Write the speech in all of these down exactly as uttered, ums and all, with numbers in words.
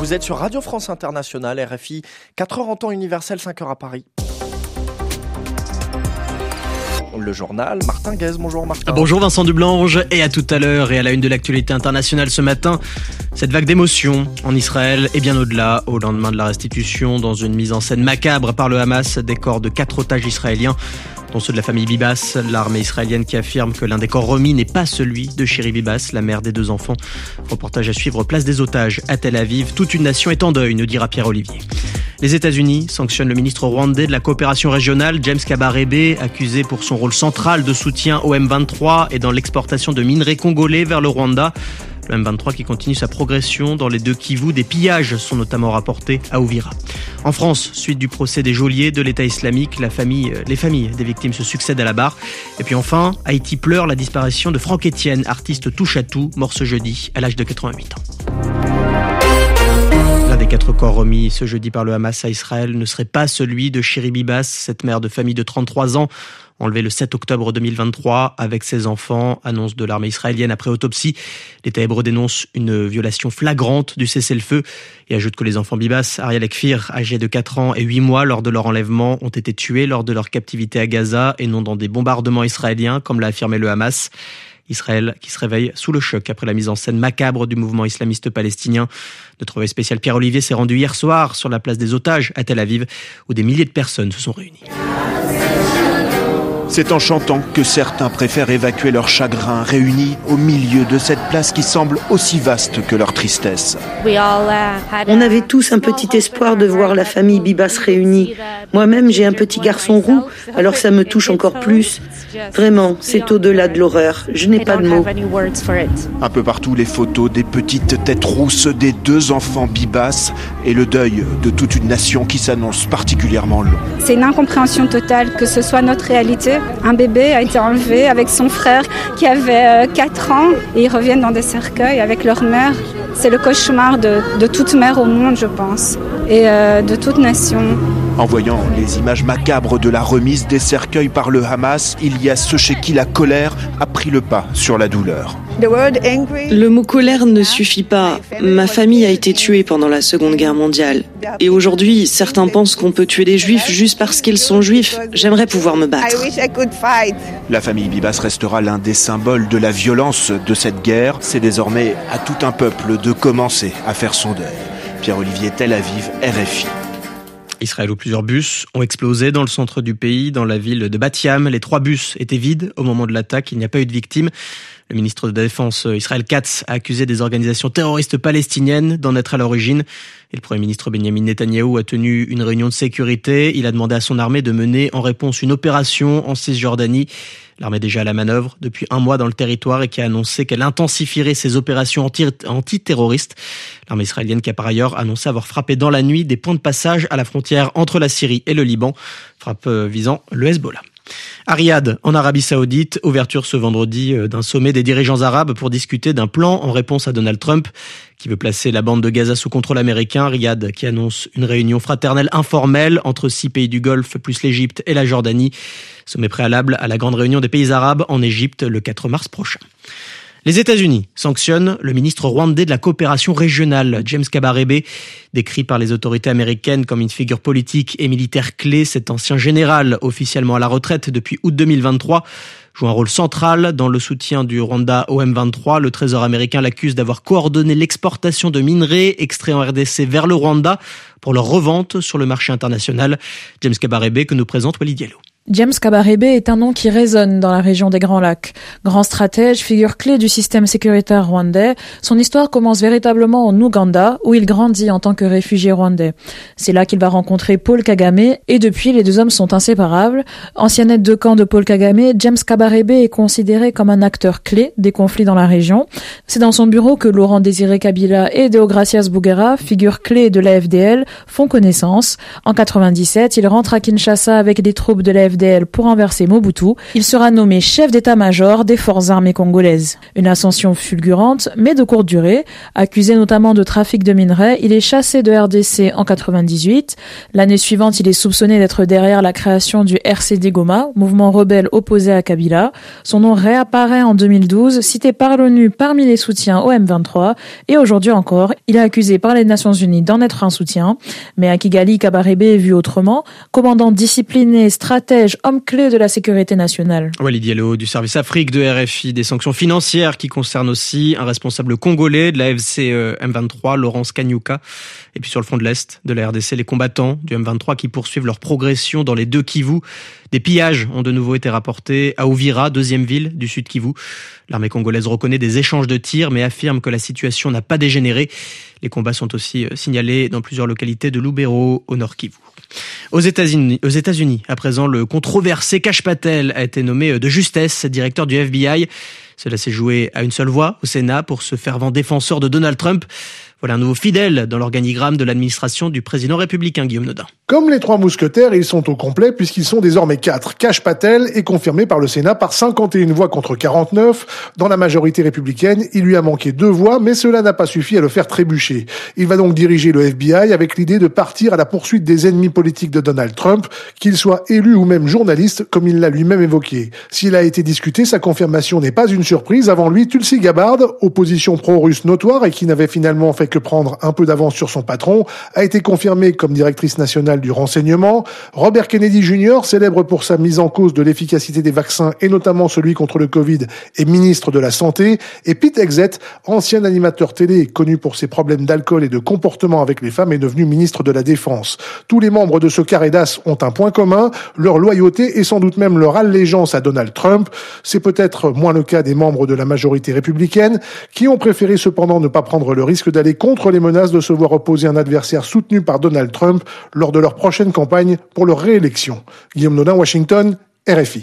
Vous êtes sur Radio France Internationale, R F I, quatre heures en temps universel, cinq heures à Paris. Le journal, Martin Guez, bonjour Martin. Bonjour Vincent Dublange, et à tout à l'heure, et à la une de l'actualité internationale ce matin, cette vague d'émotions en Israël et bien au-delà, au lendemain de la restitution dans une mise en scène macabre par le Hamas des corps de quatre otages israéliens, dont ceux de la famille Bibas, l'armée israélienne qui affirme que l'un des corps remis n'est pas celui de Shiri Bibas, la mère des deux enfants. Reportage à suivre, place des otages à Tel Aviv. Toute une nation est en deuil, nous dira Pierre Olivier. Les États-Unis sanctionnent le ministre rwandais de la coopération régionale, James Kabarebe, accusé pour son rôle central de soutien au M vingt-trois et dans l'exportation de minerais congolais vers le Rwanda. Le M vingt-trois qui continue sa progression dans les deux Kivu. Des pillages sont notamment rapportés à Ouvira. En France, suite du procès des geôliers de l'État islamique, la famille, les familles des victimes se succèdent à la barre. Et puis enfin, Haïti pleure la disparition de Franck Etienne, artiste touche-à-tout, mort ce jeudi à l'âge de quatre-vingt-huit ans. L'un des quatre corps remis ce jeudi par le Hamas à Israël ne serait pas celui de Shiri Bibas, cette mère de famille de trente-trois ans, enlevée le sept octobre deux mille vingt-trois avec ses enfants, annonce de l'armée israélienne après autopsie. L'État hébreu dénonce une violation flagrante du cessez-le-feu et ajoute que les enfants Bibas, Ariel et Kfir, âgés de quatre ans et huit mois lors de leur enlèvement, ont été tués lors de leur captivité à Gaza et non dans des bombardements israéliens, comme l'a affirmé le Hamas. Israël qui se réveille sous le choc après la mise en scène macabre du mouvement islamiste palestinien. Notre envoyé spécial Pierre Olivier s'est rendu hier soir sur la place des otages à Tel Aviv, où des milliers de personnes se sont réunies. C'est en chantant que certains préfèrent évacuer leur chagrin, réunis au milieu de cette place qui semble aussi vaste que leur tristesse. On avait tous un petit espoir de voir la famille Bibas réunie. Moi-même, j'ai un petit garçon roux, alors ça me touche encore plus. Vraiment, c'est au-delà de l'horreur. Je n'ai pas de mots. Un peu partout, les photos des petites têtes rousses des deux enfants Bibas et le deuil de toute une nation qui s'annonce particulièrement long. C'est une incompréhension totale que ce soit notre réalité. Un bébé a été enlevé avec son frère qui avait quatre ans et ils reviennent dans des cercueils avec leur mère. C'est le cauchemar de, de toute mère au monde, je pense, et euh, de toute nation. En voyant les images macabres de la remise des cercueils par le Hamas, il y a ceux chez qui la colère a pris le pas sur la douleur. Le mot colère ne suffit pas. Ma famille a été tuée pendant la Seconde Guerre mondiale. Et aujourd'hui, certains pensent qu'on peut tuer des juifs juste parce qu'ils sont juifs. J'aimerais pouvoir me battre. La famille Bibas restera l'un des symboles de la violence de cette guerre. C'est désormais à tout un peuple de commencer à faire son deuil. Pierre-Olivier, Tel Aviv, R F I. Israël où plusieurs bus ont explosé dans le centre du pays, dans la ville de Bat Yam. Les trois bus étaient vides au moment de l'attaque. Il n'y a pas eu de victimes. Le ministre de la Défense Israël Katz a accusé des organisations terroristes palestiniennes d'en être à l'origine. Et le Premier ministre Benjamin Netanyahou a tenu une réunion de sécurité. Il a demandé à son armée de mener en réponse une opération en Cisjordanie. L'armée est déjà à la manœuvre depuis un mois dans le territoire et qui a annoncé qu'elle intensifierait ses opérations anti- antiterroristes. L'armée israélienne qui a par ailleurs annoncé avoir frappé dans la nuit des points de passage à la frontière entre la Syrie et le Liban, frappe visant le Hezbollah. À Riyad, en Arabie Saoudite, ouverture ce vendredi d'un sommet des dirigeants arabes pour discuter d'un plan en réponse à Donald Trump, qui veut placer la bande de Gaza sous contrôle américain. Riyad qui annonce une réunion fraternelle informelle entre six pays du Golfe, plus l'Égypte et la Jordanie. Sommet préalable à la grande réunion des pays arabes en Égypte le quatre mars prochain. Les États-Unis sanctionnent le ministre rwandais de la coopération régionale, James Kabarebe, décrit par les autorités américaines comme une figure politique et militaire clé. Cet ancien général, officiellement à la retraite depuis août deux mille vingt-trois, joue un rôle central dans le soutien du Rwanda au M vingt-trois. Le Trésor américain l'accuse d'avoir coordonné l'exportation de minerais extraits en R D C vers le Rwanda pour leur revente sur le marché international. James Kabarebe que nous présente Walid Diallo. James Kabarebe est un nom qui résonne dans la région des Grands Lacs. Grand stratège, figure clé du système sécuritaire rwandais, son histoire commence véritablement en Ouganda, où il grandit en tant que réfugié rwandais. C'est là qu'il va rencontrer Paul Kagame, et depuis, les deux hommes sont inséparables. Ancien aide de camp de Paul Kagame, James Kabarebe est considéré comme un acteur clé des conflits dans la région. C'est dans son bureau que Laurent Désiré Kabila et Deogracias Bouguera, figures clés de l'A F D L, font connaissance. En quatre-vingt-dix-sept, il rentre à Kinshasa avec des troupes de l'A F D L F D L pour renverser Mobutu. Il sera nommé chef d'état-major des forces armées congolaises. Une ascension fulgurante, mais de courte durée. Accusé notamment de trafic de minerais, il est chassé de R D C en quatre-vingt-dix-huit. L'année suivante, il est soupçonné d'être derrière la création du R C D Goma, mouvement rebelle opposé à Kabila. Son nom réapparaît en deux mille douze, cité par l'ONU parmi les soutiens au M vingt-trois. Et aujourd'hui encore, il est accusé par les Nations Unies d'en être un soutien. Mais à Kigali, Kabarebe est vu autrement. Commandant discipliné, stratège, homme clé de la sécurité nationale. Walid Diallo du service Afrique de R F I. Des sanctions financières qui concernent aussi un responsable congolais de la F C M vingt-trois, Laurence Kanyuka. Et puis sur le front de l'Est de la R D C, les combattants du M vingt-trois qui poursuivent leur progression dans les deux Kivu. Des pillages ont de nouveau été rapportés à Uvira, deuxième ville du sud Kivu. L'armée congolaise reconnaît des échanges de tirs mais affirme que la situation n'a pas dégénéré. Les combats sont aussi signalés dans plusieurs localités de Lubero au nord Kivu. Aux États-Unis, aux États-Unis, à présent, le controversé Kash Patel a été nommé de justesse directeur du F B I. Cela s'est joué à une seule voix au Sénat pour ce fervent défenseur de Donald Trump. Voilà un nouveau fidèle dans l'organigramme de l'administration du président républicain Guillaume Nodin. Comme les trois mousquetaires, ils sont au complet puisqu'ils sont désormais quatre. Kash Patel est confirmé par le Sénat par cinquante et une voix contre quarante-neuf. Dans la majorité républicaine, il lui a manqué deux voix, mais cela n'a pas suffi à le faire trébucher. Il va donc diriger le F B I avec l'idée de partir à la poursuite des ennemis politiques de Donald Trump, qu'il soit élu ou même journaliste, comme il l'a lui-même évoqué. S'il a été discuté, sa confirmation n'est pas une surprise. Avant lui, Tulsi Gabbard, opposition pro-russe notoire et qui n'avait finalement fait que prendre un peu d'avance sur son patron, a été confirmée comme directrice nationale du renseignement. Robert Kennedy junior, célèbre pour sa mise en cause de l'efficacité des vaccins et notamment celui contre le Covid, est ministre de la Santé. Et Pete Hegseth, ancien animateur télé connu pour ses problèmes d'alcool et de comportement avec les femmes, est devenu ministre de la Défense. Tous les membres de ce carré d'as ont un point commun, leur loyauté et sans doute même leur allégeance à Donald Trump. C'est peut-être moins le cas des membres de la majorité républicaine qui ont préféré cependant ne pas prendre le risque d'aller contre les menaces de se voir opposer un adversaire soutenu par Donald Trump lors de leur prochaine campagne pour leur réélection. Guillaume Nodin, Washington, R F I.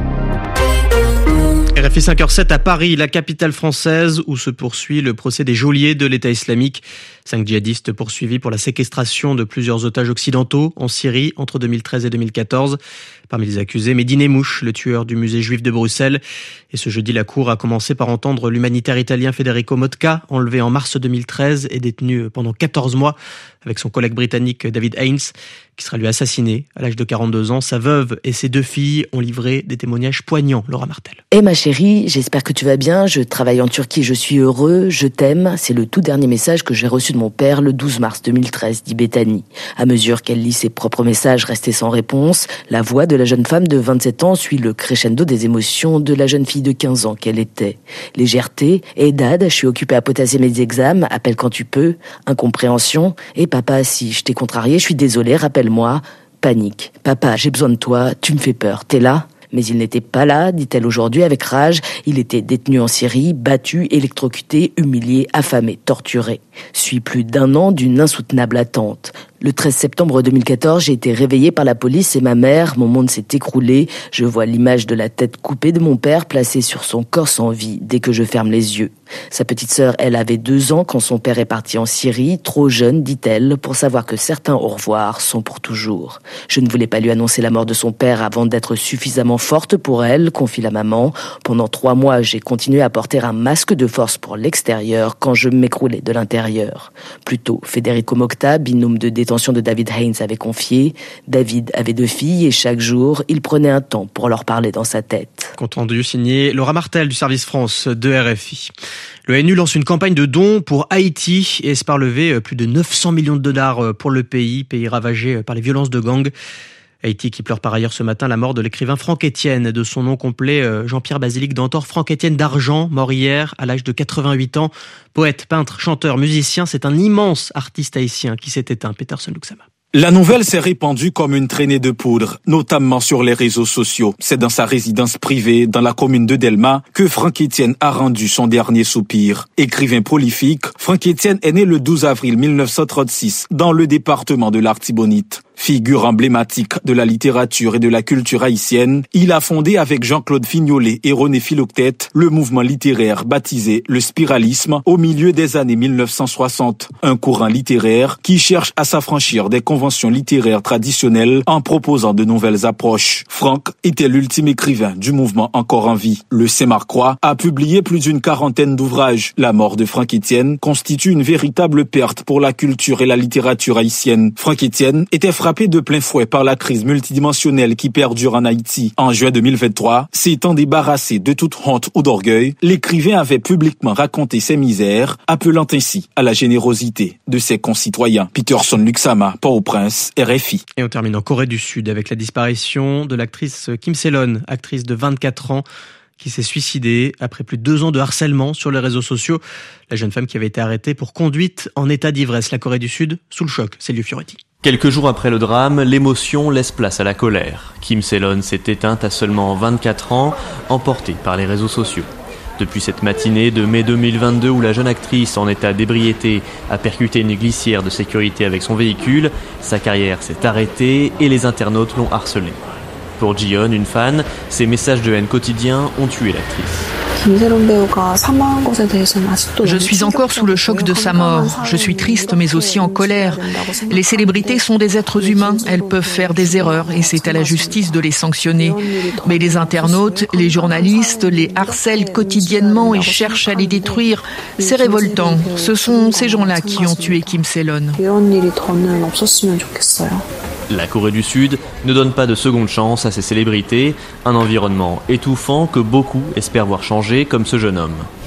R F I cinq heures zéro sept à Paris, la capitale française, où se poursuit le procès des geôliers de l'État islamique. Cinq djihadistes poursuivis pour la séquestration de plusieurs otages occidentaux en Syrie entre deux mille treize et deux mille quatorze. Parmi les accusés, Mehdi Nemmouche, le tueur du musée juif de Bruxelles. Et ce jeudi, la Cour a commencé par entendre l'humanitaire italien Federico Motka, enlevé en mars deux mille treize et détenu pendant quatorze mois avec son collègue britannique David Haynes, qui sera lui assassiné à l'âge de quarante-deux ans. Sa veuve et ses deux filles ont livré des témoignages poignants. Laura Martel. Eh ma chérie, j'espère que tu vas bien. Je travaille en Turquie, je suis heureux, je t'aime. C'est le tout dernier message que j'ai reçu de mon père le douze mars deux mille treize, dit Bethany. À mesure qu'elle lit ses propres messages restés sans réponse, la voix de la jeune femme de vingt-sept ans suit le crescendo des émotions de la jeune fille de quinze ans qu'elle était. Légèreté, et dad, je suis occupée à potasser mes examens, appelle quand tu peux, incompréhension, et papa, si je t'ai contrarié, je suis désolée, rappelle-moi, panique. Papa, j'ai besoin de toi, tu me fais peur, t'es là ? Mais il n'était pas là, dit-elle aujourd'hui avec rage. Il était détenu en Syrie, battu, électrocuté, humilié, affamé, torturé. Suit plus d'un an d'une insoutenable attente. Le treize septembre deux mille quatorze, j'ai été réveillée par la police et ma mère. Mon monde s'est écroulé. Je vois l'image de la tête coupée de mon père placée sur son corps sans vie dès que je ferme les yeux. Sa petite sœur, elle, avait deux ans quand son père est parti en Syrie, trop jeune, dit-elle, pour savoir que certains au revoir sont pour toujours. Je ne voulais pas lui annoncer la mort de son père avant d'être suffisamment forte pour elle, confie la maman. Pendant trois mois, j'ai continué à porter un masque de force pour l'extérieur quand je m'écroulais de l'intérieur. Plus tôt, Federico Motta, binôme de détention de David Haynes, avait confié. David avait deux filles et chaque jour, il prenait un temps pour leur parler dans sa tête. Compte rendu signé Laura Martel du service France de R F I. Le N U lance une campagne de dons pour Haïti et espère lever plus de neuf cents millions de dollars pour le pays, pays ravagé par les violences de gangs. Haïti qui pleure par ailleurs ce matin la mort de l'écrivain Franck Etienne, de son nom complet Jean-Pierre Basilique Dantor. Franck Etienne d'Argent, mort hier à l'âge de quatre-vingt-huit ans. Poète, peintre, chanteur, musicien, c'est un immense artiste haïtien qui s'est éteint. Peterson Luxama. La nouvelle s'est répandue comme une traînée de poudre, notamment sur les réseaux sociaux. C'est dans sa résidence privée, dans la commune de Delma, que Franck Etienne a rendu son dernier soupir. Écrivain prolifique, Franck Etienne est né le douze avril mille neuf cent trente-six, dans le département de l'Artibonite. Figure emblématique de la littérature et de la culture haïtienne, il a fondé avec Jean-Claude Fignolet et René Philoctète le mouvement littéraire baptisé le spiralisme au milieu des années mille neuf cent soixante. Un courant littéraire qui cherche à s'affranchir des conventions littéraires traditionnelles en proposant de nouvelles approches. Franck était l'ultime écrivain du mouvement encore en vie. Le Saint-Marcois a publié plus d'une quarantaine d'ouvrages. La mort de Franck Etienne constitue une véritable perte pour la culture et la littérature haïtienne. Franck Etienne était frappé de plein fouet par la crise multidimensionnelle qui perdure en Haïti. En juin deux mille vingt-trois, s'étant débarrassé de toute honte ou d'orgueil, l'écrivain avait publiquement raconté ses misères, appelant ainsi à la générosité de ses concitoyens. Peterson Luxama, Port-au-Prince, R F I. Et on termine en Corée du Sud avec la disparition de l'actrice Kim Se-lon, actrice de vingt-quatre ans, qui s'est suicidée après plus de deux ans de harcèlement sur les réseaux sociaux. La jeune femme qui avait été arrêtée pour conduite en état d'ivresse. La Corée du Sud, sous le choc. C'est Liu Fioretti. Quelques jours après le drame, l'émotion laisse place à la colère. Kim Se-lon s'est éteinte à seulement vingt-quatre ans, emportée par les réseaux sociaux. Depuis cette matinée de mai deux mille vingt-deux où la jeune actrice en état d'ébriété a percuté une glissière de sécurité avec son véhicule, sa carrière s'est arrêtée et les internautes l'ont harcelée. Pour Ji-yeon, une fan, ces messages de haine quotidiens ont tué l'actrice. Je suis encore sous le choc de sa mort. Je suis triste mais aussi en colère. Les célébrités sont des êtres humains. Elles peuvent faire des erreurs et c'est à la justice de les sanctionner. Mais les internautes, les journalistes les harcèlent quotidiennement et cherchent à les détruire. C'est révoltant. Ce sont ces gens-là qui ont tué Kim Se-lon. La Corée du Sud ne donne pas de seconde chance à ces célébrités, un environnement étouffant que beaucoup espèrent voir changer, comme ce jeune homme.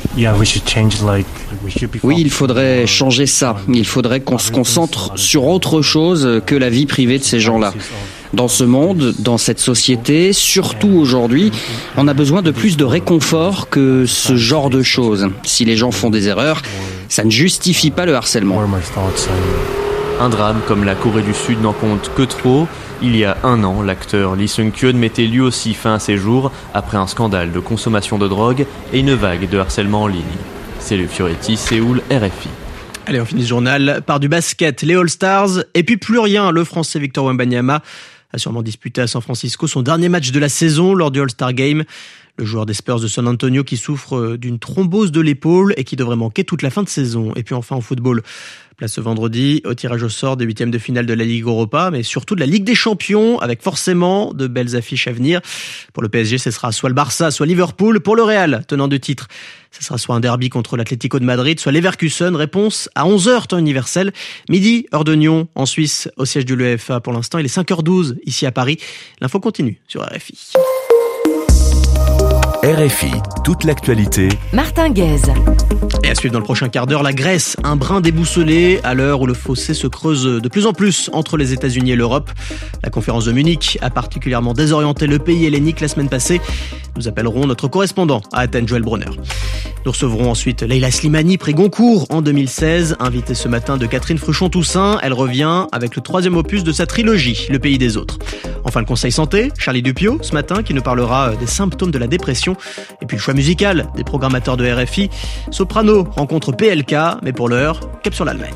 Oui, il faudrait changer ça. Il faudrait qu'on se concentre sur autre chose que la vie privée de ces gens-là. Dans ce monde, dans cette société, surtout aujourd'hui, on a besoin de plus de réconfort que ce genre de choses. Si les gens font des erreurs, ça ne justifie pas le harcèlement. Un drame comme la Corée du Sud n'en compte que trop. Il y a un an, l'acteur Lee Sung-kyun mettait lui aussi fin à ses jours après un scandale de consommation de drogue et une vague de harcèlement en ligne. C'est le Fioretti, Séoul, R F I. Allez, on finit ce journal par du basket, les All-Stars, et puis plus rien. Le Français Victor Wembanyama a sûrement disputé à San Francisco son dernier match de la saison lors du All-Star Game. Le joueur des Spurs de San Antonio qui souffre d'une thrombose de l'épaule et qui devrait manquer toute la fin de saison. Et puis enfin en football, place ce vendredi au tirage au sort des huitièmes de finale de la Ligue Europa, mais surtout de la Ligue des Champions, avec forcément de belles affiches à venir. Pour le P S G, ce sera soit le Barça, soit Liverpool. Pour le Real, tenant du titre, ce sera soit un derby contre l'Atlético de Madrid, soit Leverkusen. Réponse à onze heures temps universel. Midi, heure de Nyon, en Suisse, au siège de l'UEFA. Pour l'instant, il est cinq heures douze ici à Paris. L'info continue sur R F I. R F I, toute l'actualité. Martin Guez. Et à suivre dans le prochain quart d'heure, la Grèce, un brin déboussolé à l'heure où le fossé se creuse de plus en plus entre les États-Unis et l'Europe. La conférence de Munich a particulièrement désorienté le pays hellénique la semaine passée. Nous appellerons notre correspondant à Athènes, Joël Brunner. Nous recevrons ensuite Leila Slimani, prix Goncourt en deux mille seize, invitée ce matin de Catherine Fruchon-Toussaint. Elle revient avec le troisième opus de sa trilogie, Le pays des autres. Enfin, le conseil santé, Charlie Dupiot, ce matin, qui nous parlera des symptômes de la dépression. Et puis le choix musical des programmateurs de R F I. Soprano rencontre P L K, mais pour l'heure, cap sur l'Allemagne.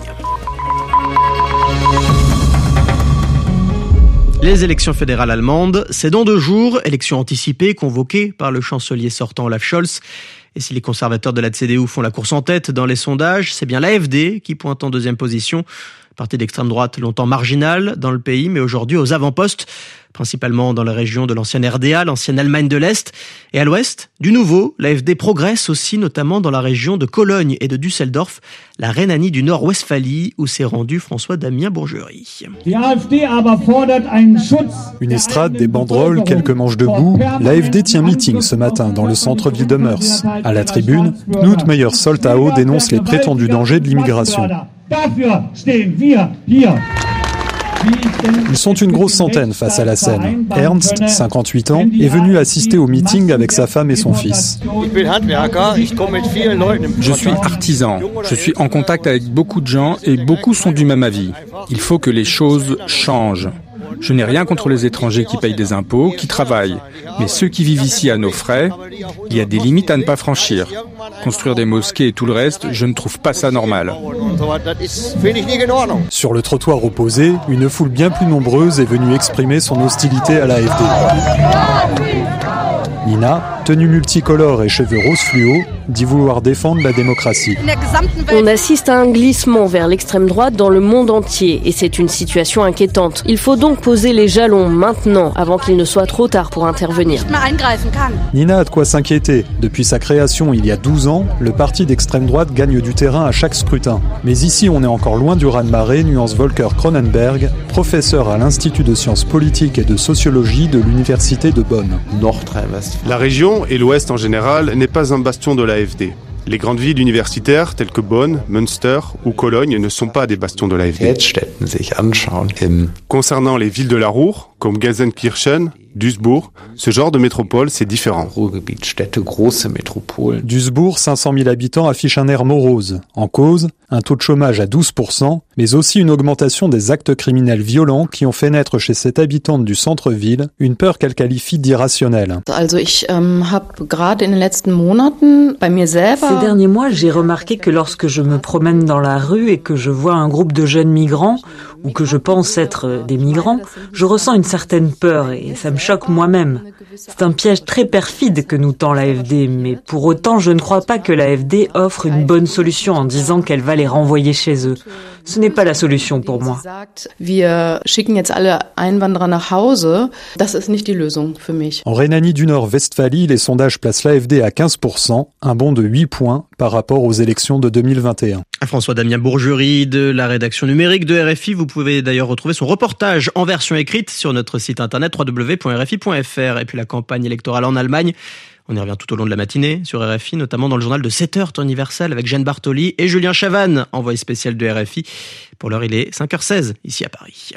Les élections fédérales allemandes, c'est dans deux jours, élections anticipées convoquées par le chancelier sortant Olaf Scholz. Et si les conservateurs de la C D U font la course en tête dans les sondages, c'est bien l'A F D qui pointe en deuxième position. Parti d'extrême droite longtemps marginal dans le pays, mais aujourd'hui aux avant-postes, principalement dans la région de l'ancienne R D A, l'ancienne Allemagne de l'Est. Et à l'Ouest, du nouveau, l'A F D progresse aussi, notamment dans la région de Cologne et de Düsseldorf, la Rhénanie du Nord-Westphalie, où s'est rendu François-Damien Bourgerie. Une estrade, des banderoles, quelques manches debout. L'A F D tient meeting ce matin dans le centre-ville de Meurs. À la tribune, Knut Meyer-Soltau dénonce les prétendus dangers de l'immigration. Ils sont une grosse centaine face à la scène. Ernst, cinquante-huit ans, est venu assister au meeting avec sa femme et son fils. Je suis artisan, je suis en contact avec beaucoup de gens et beaucoup sont du même avis. Il faut que les choses changent. Je n'ai rien contre les étrangers qui payent des impôts, qui travaillent. Mais ceux qui vivent ici à nos frais, il y a des limites à ne pas franchir. Construire des mosquées et tout le reste, je ne trouve pas ça normal. Sur le trottoir opposé, une foule bien plus nombreuse est venue exprimer son hostilité à l'A F D. Nina, tenue multicolore et cheveux rose fluo, dit vouloir défendre la démocratie. On assiste à un glissement vers l'extrême droite dans le monde entier et c'est une situation inquiétante. Il faut donc poser les jalons maintenant avant qu'il ne soit trop tard pour intervenir. Nina a de quoi s'inquiéter. Depuis sa création il y a douze ans, le parti d'extrême droite gagne du terrain à chaque scrutin. Mais ici on est encore loin du raz-de-marée, nuance Volker Cronenberg, professeur à l'Institut de sciences politiques et de sociologie de l'Université de Bonn. La région, et l'Ouest en général, n'est pas un bastion de l'A F D. Les grandes villes universitaires telles que Bonn, Münster ou Cologne ne sont pas des bastions de l'A F D. Concernant les villes de la Ruhr, comme Gelsenkirchen, Duisbourg, ce genre de métropole, c'est différent. Duisbourg, cinq cent mille habitants, affiche un air morose. En cause, un taux de chômage à douze pour cent, mais aussi une augmentation des actes criminels violents qui ont fait naître chez cette habitante du centre-ville une peur qu'elle qualifie d'irrationnelle. Ces derniers mois, j'ai remarqué que lorsque je me promène dans la rue et que je vois un groupe de jeunes migrants, ou que je pense être des migrants, je ressens une certaine peur et ça me choque moi-même. C'est un piège très perfide que nous tend l'A F D, mais pour autant, je ne crois pas que l'A F D offre une bonne solution en disant qu'elle va les renvoyer chez eux. Ce n'est pas la solution pour moi. En Rhénanie du Nord-Westphalie, les sondages placent l'A F D à quinze pour cent, un bond de huit points par rapport aux élections de deux mille vingt et un. François-Damien Bourgerie de la rédaction numérique de R F I. Vous pouvez d'ailleurs retrouver son reportage en version écrite sur notre site internet w w w point r f i point f r. Et puis la campagne électorale en Allemagne, on y revient tout au long de la matinée sur R F I, notamment dans le journal de sept heures temps universel avec Jeanne Bartoli et Julien Chavannes, envoyé spécial de R F I. Pour l'heure, il est cinq heures seize ici à Paris.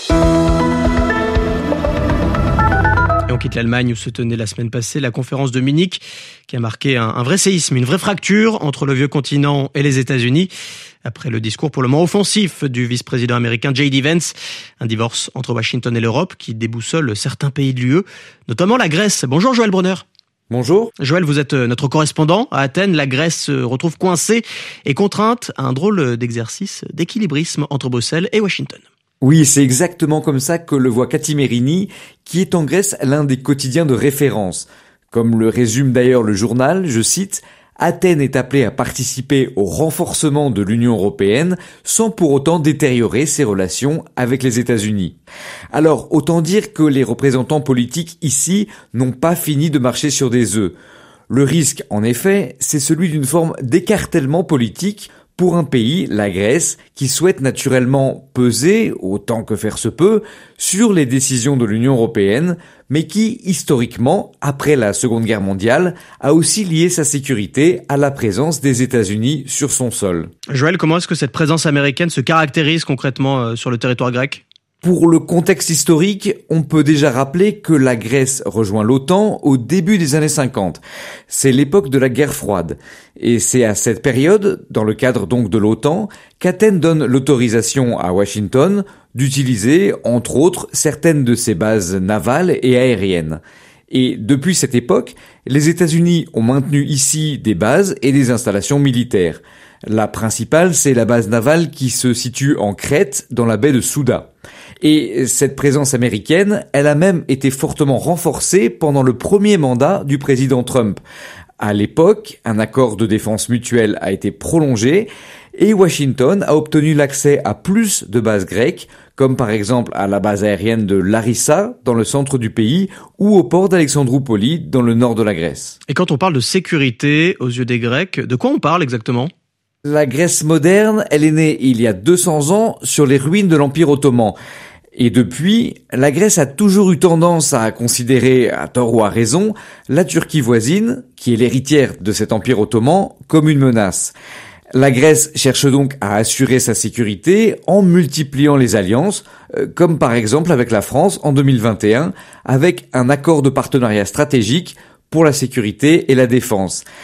Et on quitte l'Allemagne où se tenait la semaine passée la conférence de Munich qui a marqué un, un vrai séisme, une vraie fracture entre le vieux continent et les États-Unis. Après le discours pour le moins offensif du vice-président américain J D Vance, un divorce entre Washington et l'Europe qui déboussole certains pays de l'U E, notamment la Grèce. Bonjour Joël Brunner. Bonjour. Joël, vous êtes notre correspondant à Athènes. La Grèce se retrouve coincée et contrainte à un drôle d'exercice d'équilibrisme entre Bruxelles et Washington. Oui, c'est exactement comme ça que le voit Cathy Merini, qui est en Grèce l'un des quotidiens de référence. Comme le résume d'ailleurs le journal, je cite, « Athènes est appelée à participer au renforcement de l'Union européenne sans pour autant détériorer ses relations avec les États-Unis. » Alors, autant dire que les représentants politiques ici n'ont pas fini de marcher sur des œufs. Le risque, en effet, c'est celui d'une forme d'écartèlement politique pour un pays, la Grèce, qui souhaite naturellement peser, autant que faire se peut, sur les décisions de l'Union européenne, mais qui, historiquement, après la Seconde Guerre mondiale, a aussi lié sa sécurité à la présence des États-Unis sur son sol. Joël, comment est-ce que cette présence américaine se caractérise concrètement sur le territoire grec ? Pour le contexte historique, on peut déjà rappeler que la Grèce rejoint l'OTAN au début des années cinquante. C'est l'époque de la guerre froide. Et c'est à cette période, dans le cadre donc de l'OTAN, qu'Athènes donne l'autorisation à Washington d'utiliser, entre autres, certaines de ses bases navales et aériennes. Et depuis cette époque, les États-Unis ont maintenu ici des bases et des installations militaires. La principale, c'est la base navale qui se situe en Crète, dans la baie de Souda. Et cette présence américaine, elle a même été fortement renforcée pendant le premier mandat du président Trump. À l'époque, un accord de défense mutuelle a été prolongé et Washington a obtenu l'accès à plus de bases grecques, comme par exemple à la base aérienne de Larissa, dans le centre du pays, ou au port d'Alexandroupoli, dans le nord de la Grèce. Et quand on parle de sécurité aux yeux des Grecs, de quoi on parle exactement ? La Grèce moderne, elle est née il y a deux cents ans sur les ruines de l'Empire ottoman. Et depuis, la Grèce a toujours eu tendance à considérer, à tort ou à raison, la Turquie voisine, qui est l'héritière de cet empire ottoman, comme une menace. La Grèce cherche donc à assurer sa sécurité en multipliant les alliances, comme par exemple avec la France en deux mille vingt et un, avec un accord de partenariat stratégique pour la sécurité et la défense.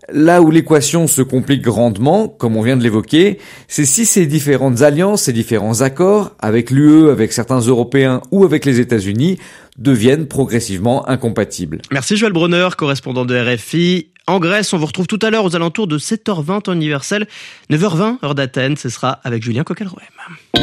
Là où l'équation se complique grandement, comme on vient de l'évoquer, c'est si ces différentes alliances, ces différents accords, avec l'U E, avec certains Européens ou avec les États-Unis, deviennent progressivement incompatibles. Merci Joël Bronner, correspondant de R F I. En Grèce, on vous retrouve tout à l'heure aux alentours de sept heures vingt en universel, neuf heures vingt heure d'Athènes. Ce sera avec Julien Coquelroem.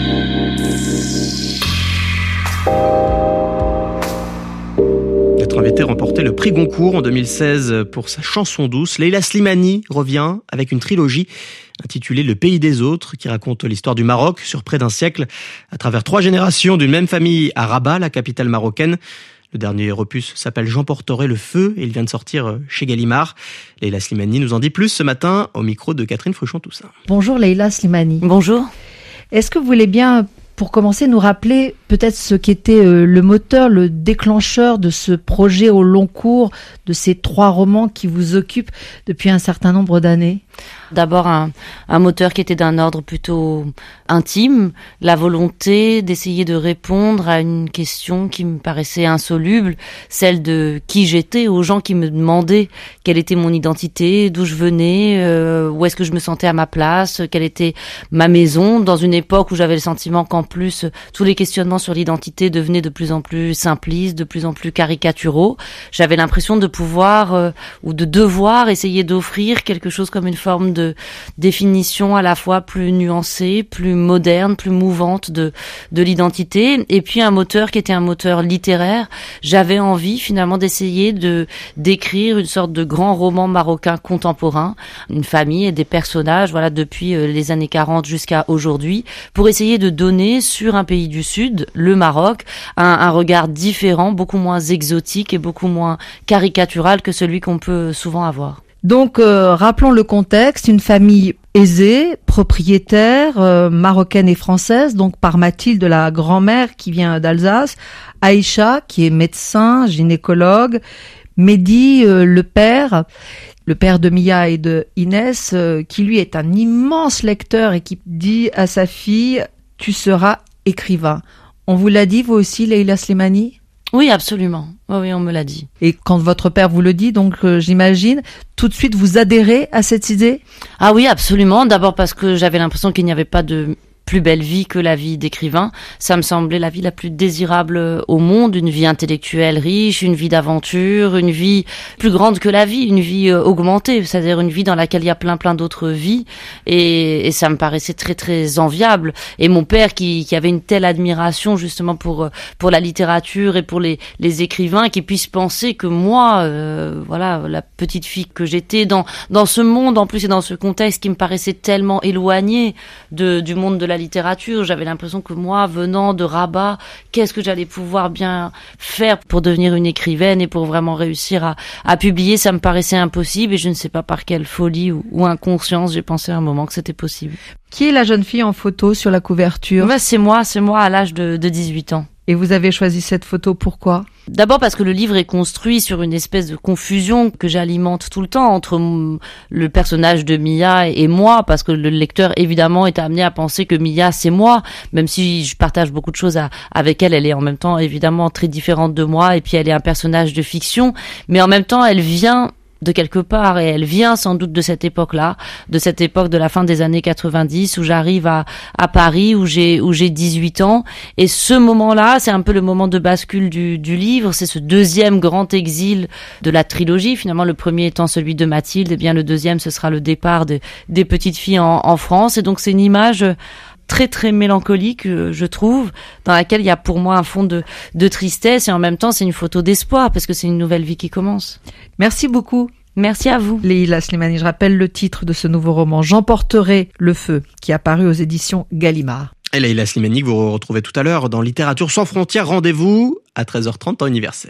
Notre invité remportait le prix Goncourt en deux mille seize pour sa chanson douce. Leïla Slimani revient avec une trilogie intitulée Le pays des autres, qui raconte l'histoire du Maroc sur près d'un siècle à travers trois générations d'une même famille à Rabat, la capitale marocaine. Le dernier opus s'appelle J'emporterai le feu et il vient de sortir chez Gallimard. Leïla Slimani nous en dit plus ce matin au micro de Catherine Fruchon-Toussaint. Bonjour Leïla Slimani. Bonjour. Est-ce que vous voulez bien, pour commencer, nous rappeler peut-être ce qu'était le moteur, le déclencheur de ce projet au long cours, de ces trois romans qui vous occupent depuis un certain nombre d'années ? D'abord un, un moteur qui était d'un ordre plutôt intime, la volonté d'essayer de répondre à une question qui me paraissait insoluble, celle de qui j'étais, aux gens qui me demandaient quelle était mon identité, d'où je venais, euh, où est-ce que je me sentais à ma place, quelle était ma maison, dans une époque où j'avais le sentiment qu'en plus tous les questionnements sur l'identité devenaient de plus en plus simplistes, de plus en plus caricaturaux. J'avais l'impression de pouvoir euh, ou de devoir essayer d'offrir quelque chose comme une forme de définition à la fois plus nuancée, plus moderne, plus mouvante de de l'identité, et puis un moteur qui était un moteur littéraire. J'avais envie finalement d'essayer de d'écrire une sorte de grand roman marocain contemporain, une famille et des personnages, voilà, depuis les années quarante jusqu'à aujourd'hui, pour essayer de donner sur un pays du Sud, le Maroc, un, un regard différent, beaucoup moins exotique et beaucoup moins caricatural que celui qu'on peut souvent avoir. Donc, euh, rappelons le contexte, une famille aisée, propriétaire, euh, marocaine et française, donc par Mathilde, la grand-mère qui vient d'Alsace, Aïcha, qui est médecin, gynécologue, Mehdi, euh, le père, le père de Mia et de Inès, euh, qui lui est un immense lecteur et qui dit à sa fille « Tu seras écrivain ». On vous l'a dit, vous aussi, Leïla Slimani ? Oui, absolument. Oui, oui, on me l'a dit. Et quand votre père vous le dit, donc euh, j'imagine, tout de suite vous adhérez à cette idée ? Ah oui, absolument. D'abord parce que j'avais l'impression qu'il n'y avait pas de plus belle vie que la vie d'écrivain. Ça me semblait la vie la plus désirable au monde, une vie intellectuelle riche, une vie d'aventure, une vie plus grande que la vie, une vie augmentée, c'est-à-dire une vie dans laquelle il y a plein plein d'autres vies, et, et ça me paraissait très très enviable. Et mon père qui, qui avait une telle admiration justement pour pour la littérature et pour les les écrivains, qui puisse penser que moi, euh, voilà, la petite fille que j'étais dans dans ce monde en plus et dans ce contexte qui me paraissait tellement éloigné de du monde de la littérature, j'avais l'impression que moi, venant de Rabat, qu'est-ce que j'allais pouvoir bien faire pour devenir une écrivaine et pour vraiment réussir à, à publier, ça me paraissait impossible, et je ne sais pas par quelle folie ou, ou inconscience j'ai pensé à un moment que c'était possible. Qui est la jeune fille en photo sur la couverture ? Ben, c'est moi, c'est moi à l'âge de, de dix-huit ans. Et vous avez choisi cette photo, pourquoi ? D'abord parce que le livre est construit sur une espèce de confusion que j'alimente tout le temps entre le personnage de Mia et moi, parce que le lecteur évidemment est amené à penser que Mia c'est moi, même si je partage beaucoup de choses à, avec elle, elle est en même temps évidemment très différente de moi, et puis elle est un personnage de fiction, mais en même temps elle vient de quelque part, et elle vient sans doute de cette époque-là, de cette époque de la fin des années quatre-vingt-dix, où j'arrive à, à Paris, où j'ai, où j'ai dix-huit ans, et ce moment-là, c'est un peu le moment de bascule du, du livre, c'est ce deuxième grand exil de la trilogie, finalement le premier étant celui de Mathilde, et bien le deuxième ce sera le départ de, des petites filles en, en France, et donc c'est une image très très mélancolique, je trouve, dans laquelle il y a pour moi un fond de, de tristesse, et en même temps c'est une photo d'espoir, parce que c'est une nouvelle vie qui commence. Merci beaucoup. Merci à vous. Leïla Slimani, je rappelle le titre de ce nouveau roman, J'emporterai le feu, qui est apparu aux éditions Gallimard. Et Leïla Slimani, que vous retrouvez tout à l'heure dans Littérature sans frontières. Rendez-vous à treize heures trente en universel.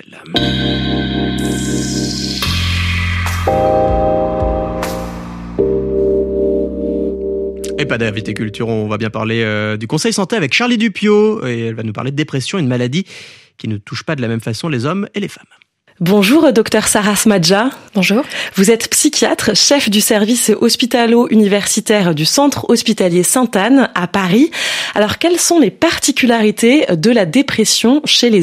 Et pas d'invité culture, on va bien parler euh, du Conseil Santé avec Charlie Dupiot, et elle va nous parler de dépression, une maladie qui ne touche pas de la même façon les hommes et les femmes. Bonjour, docteur Sarah Smadja. Bonjour. Vous êtes psychiatre, chef du service hospitalo-universitaire du Centre hospitalier Sainte-Anne à Paris. Alors, quelles sont les particularités de la dépression chez les hommes ?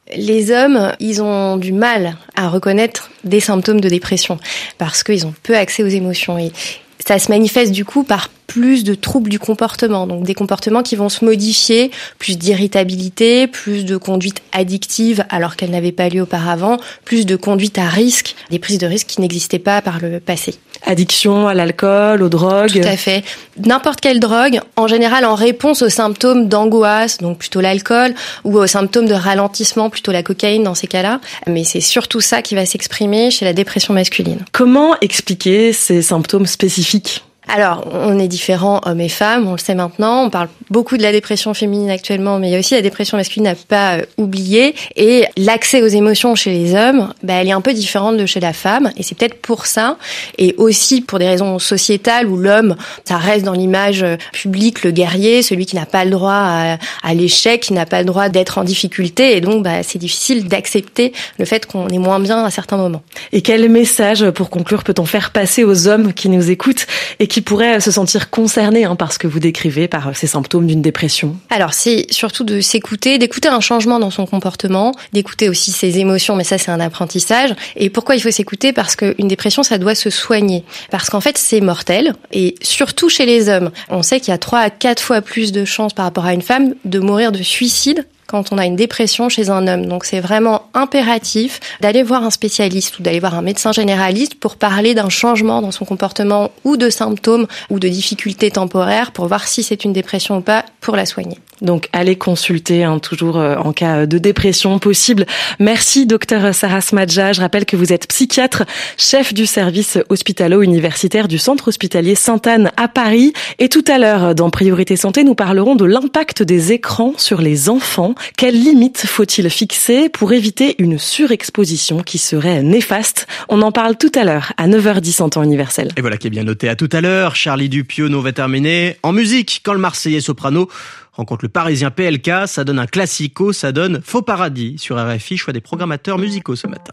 Les hommes, ils ont du mal à reconnaître des symptômes de dépression parce qu'ils ont peu accès aux émotions et ça se manifeste du coup par plus de troubles du comportement, donc des comportements qui vont se modifier, plus d'irritabilité, plus de conduite addictive alors qu'elle n'avait pas lieu auparavant, plus de conduite à risque, des prises de risque qui n'existaient pas par le passé. Addiction à l'alcool, aux drogues. Tout à fait. N'importe quelle drogue, en général en réponse aux symptômes d'angoisse, donc plutôt l'alcool, ou aux symptômes de ralentissement, plutôt la cocaïne dans ces cas-là. Mais c'est surtout ça qui va s'exprimer chez la dépression masculine. Comment expliquer ces symptômes spécifiques ? Alors, on est différents, hommes et femmes, on le sait maintenant. On parle beaucoup de la dépression féminine actuellement, mais il y a aussi la dépression masculine à pas euh, oublier. Et l'accès aux émotions chez les hommes, bah, elle est un peu différente de chez la femme. Et c'est peut-être pour ça, et aussi pour des raisons sociétales où l'homme, ça reste dans l'image publique, le guerrier, celui qui n'a pas le droit à, à l'échec, qui n'a pas le droit d'être en difficulté. Et donc, bah, c'est difficile d'accepter le fait qu'on est moins bien à certains moments. Et quel message, pour conclure, peut-on faire passer aux hommes qui nous écoutent et qui pourraient se sentir concernés hein, par ce que vous décrivez, par ces symptômes d'une dépression? Alors, c'est surtout de s'écouter, d'écouter un changement dans son comportement, d'écouter aussi ses émotions, mais ça, c'est un apprentissage. Et pourquoi il faut s'écouter? Parce qu'une dépression, ça doit se soigner. Parce qu'en fait, c'est mortel. Et surtout chez les hommes, on sait qu'il y a trois à quatre fois plus de chances par rapport à une femme de mourir de suicide quand on a une dépression chez un homme. Donc c'est vraiment impératif d'aller voir un spécialiste ou d'aller voir un médecin généraliste pour parler d'un changement dans son comportement ou de symptômes ou de difficultés temporaires pour voir si c'est une dépression ou pas pour la soigner. Donc allez consulter hein, toujours euh, en cas de dépression possible. Merci docteur Sarah Smadja. Je rappelle que vous êtes psychiatre, chef du service hospitalo-universitaire du centre hospitalier Sainte-Anne à Paris. Et tout à l'heure, dans Priorité Santé, nous parlerons de l'impact des écrans sur les enfants. Quelles limites faut-il fixer pour éviter une surexposition qui serait néfaste? On en parle tout à l'heure à neuf heures dix en temps universel. Et voilà qui est bien noté. À tout à l'heure. Charlie Dupionneau va terminer en musique. Quand le Marseillais soprano rencontre le Parisien P L K, ça donne un classico, ça donne Faux Paradis sur R F I, choix des programmateurs musicaux ce matin.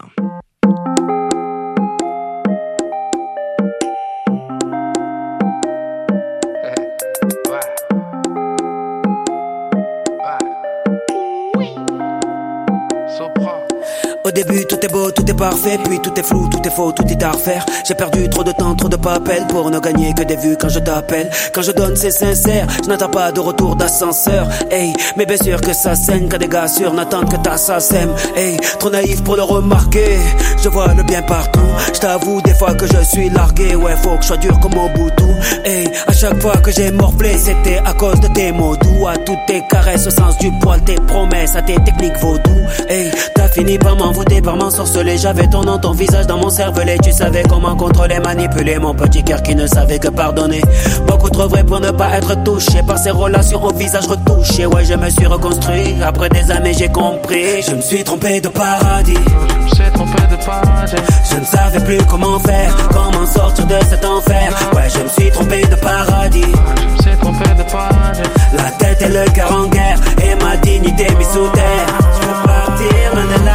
Au début tout est beau, tout est parfait, puis tout est flou, tout est faux, tout est à refaire. J'ai perdu trop de temps, trop de papel pour ne gagner que des vues quand je t'appelle. Quand je donne c'est sincère, je n'attends pas de retour d'ascenseur. Hey, mais bien sûr que ça saigne, que des gars sûrs n'attendent que ta ça sème. Hey, trop naïf pour le remarquer, je vois le bien partout. Je t'avoue des fois que je suis largué, ouais faut que je sois dur comme un boutou. Hey, à chaque fois que j'ai morflé, c'était à cause de tes mots doux. À toutes tes caresses, au sens du poil, tes promesses, à tes techniques vaudou. Hey, t'as fini par m'en T'es par m'ensorceler, j'avais ton nom, ton visage dans mon cervelet. Tu savais comment contrôler, manipuler mon petit cœur qui ne savait que pardonner. Beaucoup trop vrai pour ne pas être touché par ces relations au visage retouché. Ouais, je me suis reconstruit, après des années j'ai compris. Je me suis trompé de paradis. Je me suis trompé de paradis. Je ne savais plus comment faire, comment sortir de cet enfer. Ouais, je me suis trompé de paradis. Je me suis trompé de paradis. La tête et le cœur en guerre, et ma dignité mise sous terre. Je veux partir loin de là.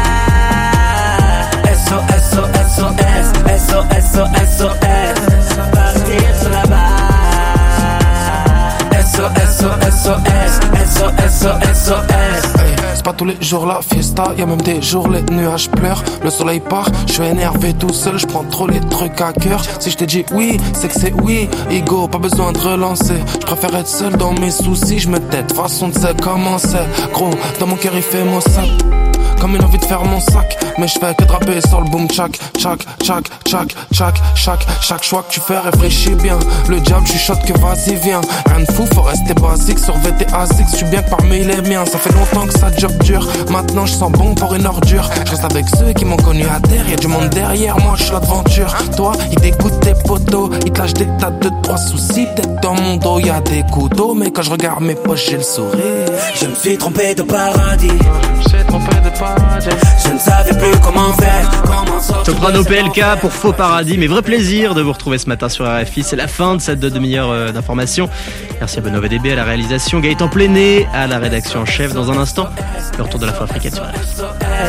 S O S O S O S S O S O S O S partir sur la base. S O S O S O S S O S O S O S. C'est pas tous les jours la fiesta, y'a même des jours les nuages pleurent, le soleil part, je suis énervé tout seul, je prends trop les trucs à cœur. Si je t'ai dit oui, c'est que c'est oui, ego, pas besoin de relancer. Je préfère être seul dans mes soucis, je me tête, façon de c'est comment c'est. Gros, dans mon cœur il fait mon sac, comme une envie de faire mon sac, mais je fais que draper sur le boom tchak, tchak, tchak, tchak, tchak, chaque, chaque choix que tu fais réfléchis bien. Le diable chuchote que vas-y viens, rien de fou, faut rester basique, surveiller tes asics, je suis bien que parmi les miens. Ça fait longtemps que ça dure dur, maintenant je sens bon pour une ordure. Je reste avec ceux qui m'ont connu à terre, y'a du monde derrière moi, je suis l'aventure. Toi, il dégoûte tes potos, il te lâche des tas de trois soucis, peut-être dans mon dos y'a des couteaux, mais quand je regarde mes poches j'ai le sourire. Je me suis trompé de paradis, je me suis trompé de paradis. Je ne savais plus comment faire, comment sortir. Soprano P L K pour Faux Paradis, mais vrai plaisir de vous retrouver ce matin sur R F I. C'est la fin de cette demi-heure d'information. Merci à Benoît V D B à la réalisation, Gaëtan Pléné à la rédaction en chef. Dans un instant, le retour de l'info africaine sur R F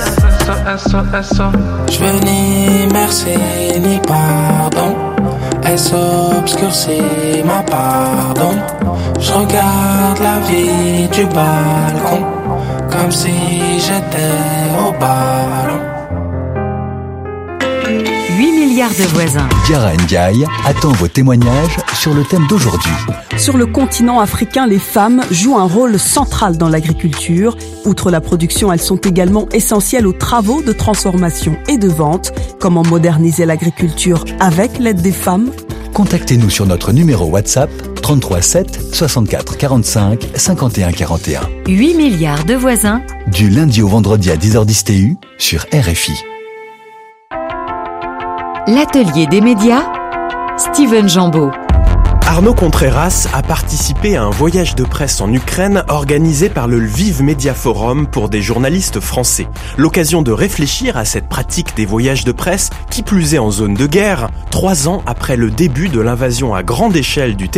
I. Je veux ni merci ni pardon, est-ce obscurci ma pardon. Je regarde la vie du balcon, comme si j'étais au ballon. huit milliards de voisins. Diarra Ndiaye attend vos témoignages sur le thème d'aujourd'hui. Sur le continent africain, les femmes jouent un rôle central dans l'agriculture. Outre la production, elles sont également essentielles aux travaux de transformation et de vente. Comment moderniser l'agriculture avec l'aide des femmes ? Contactez-nous sur notre numéro WhatsApp trente-trois sept soixante-quatre quarante-cinq cinquante et un quarante et un. huit milliards de voisins. Du lundi au vendredi à dix heures dix T U sur R F I. L'atelier des médias, Steven Jambeau. Arnaud Contreras a participé à un voyage de presse en Ukraine organisé par le Lviv Media Forum pour des journalistes français. L'occasion de réfléchir à cette pratique des voyages de presse, qui plus est en zone de guerre, trois ans après le début de l'invasion à grande échelle du